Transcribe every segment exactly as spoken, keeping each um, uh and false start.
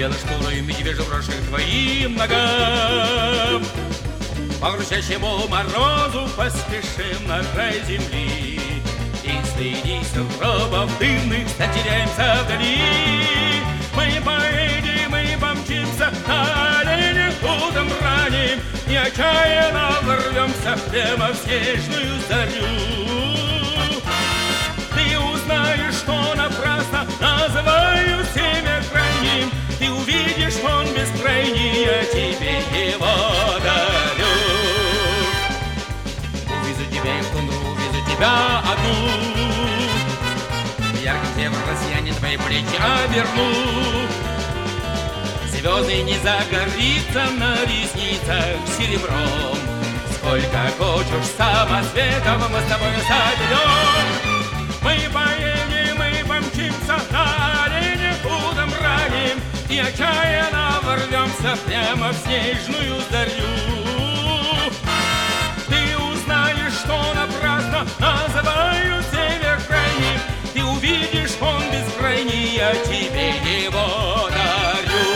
белошкурой медвежью брошек твоим ногам. По грустящему морозу поспешим на край земли, и среди сугробов дымных затеряемся вдали. Мы поедем, мы помчимся на оленях утром ранним, и отчаянно ворвемся прямо в снежную зарю. Ты узнаешь, что напрасно называют север крайним, ты увидишь, он бескрайний, я тебе его дарю. Увезу тебя и в тундру, увезу тебя одну, ярким север россияне твои плечи оберну. Звезды не загорится на ресницах серебром, сколько хочешь самоцветов мы с тобой соберем. Мы поедем, мы помчимся на оленях утром ранним, и отчаянно ворвемся прямо в снежную зарю. Ты узнаешь, что напрасно называют север крайним, ты увидишь, он бескрайний, я тебе его дарю.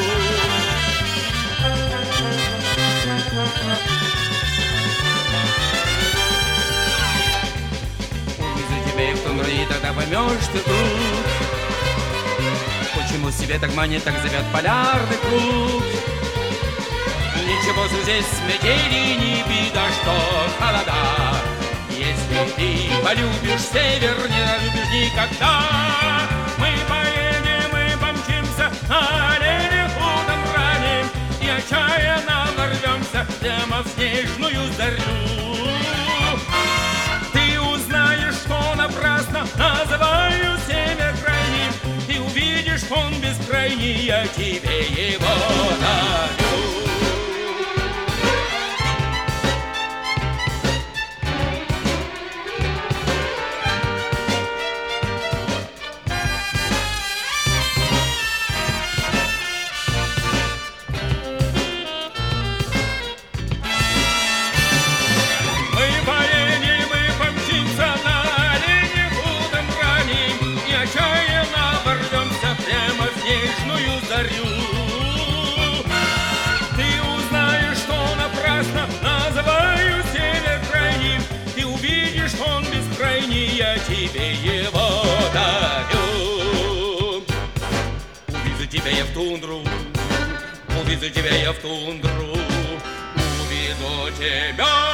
Увезу тебя и в тундру, и тогда поймешь ты тут, почему себе так манит, так зовет полярный круг. Ничего здесь метели, не беда, что холода. Если ты полюбишь север, не разлюбишь никогда. Мы поедем, мы помчимся на оленях утром ранним, и отчаянно ворвемся прямо в снежную зарю. Ты узнаешь, что напрасно называют север крайним, ты увидишь, он бескрайний, я тебе его дарю. Ты узнаешь, что напрасно называю север крайним, ты увидишь, он бескрайний, я тебе его дарю. Увезу тебя я в тундру, увезу тебя я в тундру, увезу тебя.